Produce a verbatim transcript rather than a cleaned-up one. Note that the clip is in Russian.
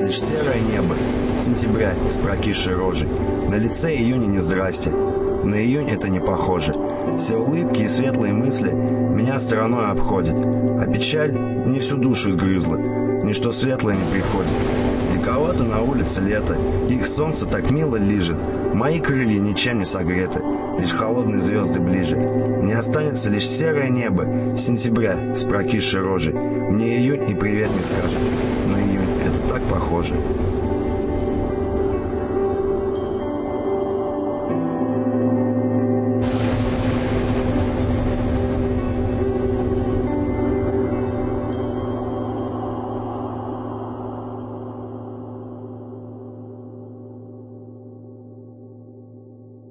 лишь серое небо сентября с прокисшей рожей. На лице июня не здрасте, на июнь это не похоже. Все улыбки и светлые мысли меня стороной обходят, а печаль мне всю душу изгрызла. Ничто светлое не приходит. Диковато на улице лето, их солнце так мило лижет. Мои крылья ничем не согреты, лишь холодные звезды ближе. Мне останется лишь серое небо сентября с прокисшей рожей. Мне июнь и привет не скажет, на июнь это так похоже.